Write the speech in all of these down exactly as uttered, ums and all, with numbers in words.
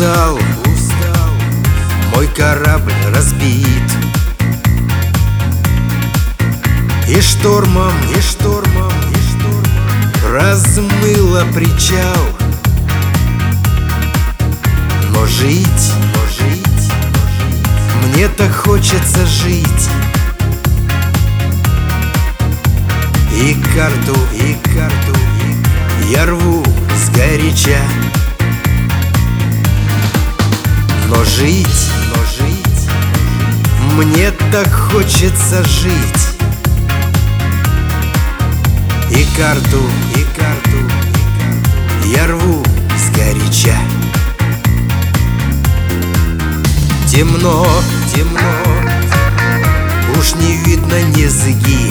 Устал, устал, мой корабль разбит. И штормом, и штормом, и штормом размыло причал. Но жить, но жить, мне так хочется жить. И карту, и карту, и карту я рву сгоряча. Но жить, но жить, мне так хочется жить. И карту, и карту, и карту я рву сгоряча. Темно, темно, уж не видно низги.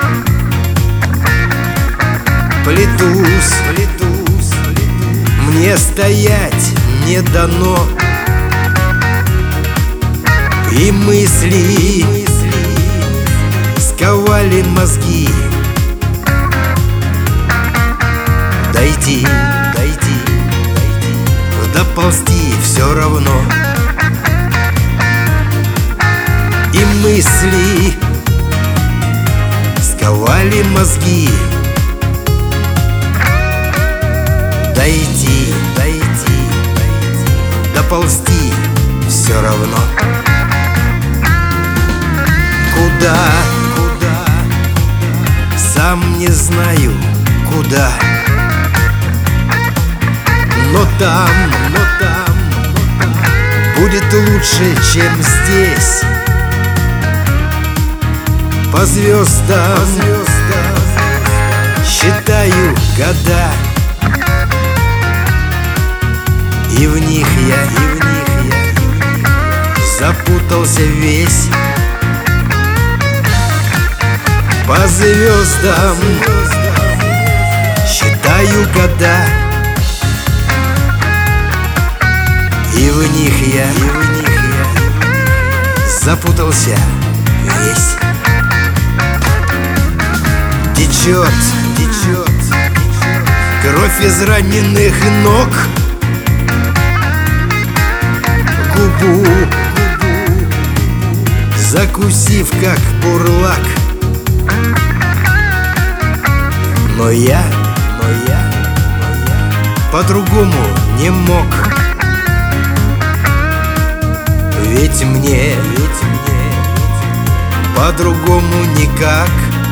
Плетусь, плетусь, мне стоять не дано. И мысли, мысли сковали мозги. Дойти, дойти, дойти, доползти все равно. И мысли сковали мозги. Дойти, дойти, дойти, доползти все равно. Куда, куда, сам не знаю куда. Но там, но там, но там будет лучше, чем здесь. По звездам, по звездам считаю года. И в них я, и в них я, и в них я запутался весь. По звездам считаю года. И в них я, и в них я запутался весь. Течет, течет кровь из раненых ног. Губу, губу закусив, как бурлак. Но я, но я, но я по-другому не мог. Ведь мне, ведь мне по-другому никак.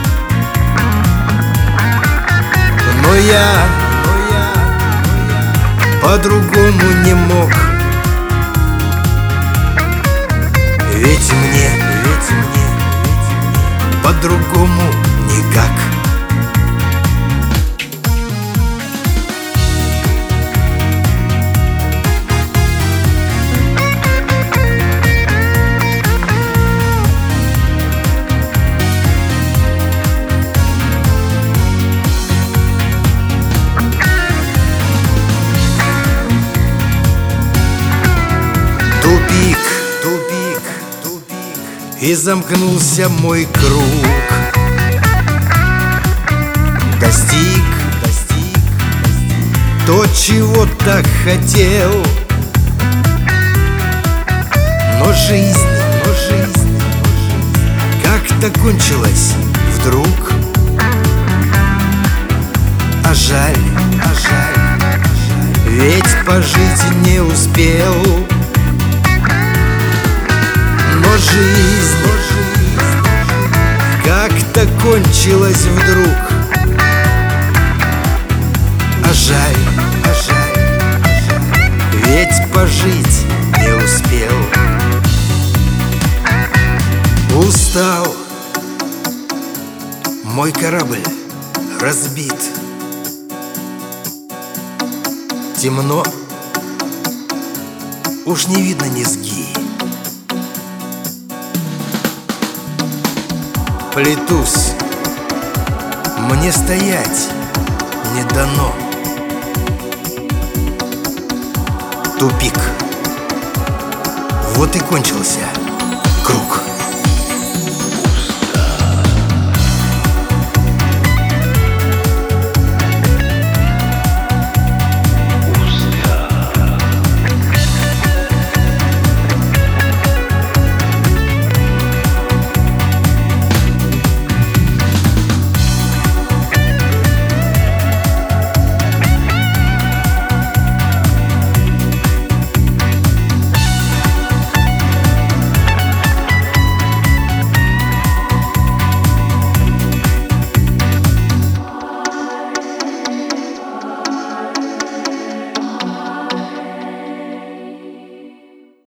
Но я, но я, но я по-другому не мог. Ведь мне, ведь мне, ведь мне по-другому никак. Тупик, тупик, тупик, и замкнулся мой круг. Достиг, достиг, достиг то, чего так хотел. Но жизнь, но жизнь, но жизнь как-то кончилась вдруг. А жаль, а жаль, а жаль, ведь пожить не успел. Но жизнь, но жизнь как-то кончилась вдруг. А жаль, а жаль, а жаль, ведь пожить не успел. Устал, мой корабль разбит. Темно, уж не видно низги. Плетусь, мне стоять не дано. Тупик, вот и кончился круг.